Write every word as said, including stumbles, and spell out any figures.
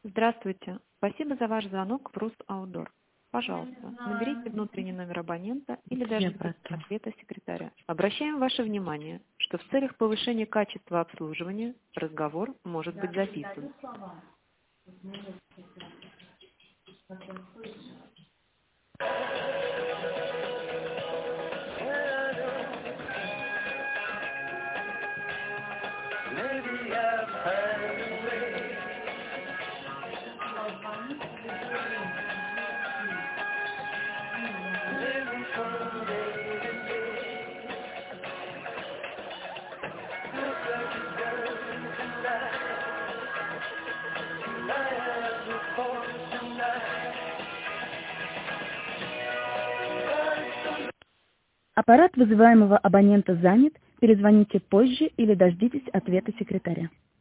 Здравствуйте. Спасибо за ваш звонок в Русаудор. Пожалуйста, наберите внутренний номер абонента или Я дождитесь просто. ответа секретаря. Обращаем ваше внимание, что в целях повышения качества обслуживания разговор может быть записан. Аппарат вызываемого абонента занят. Перезвоните позже или дождитесь ответа секретаря.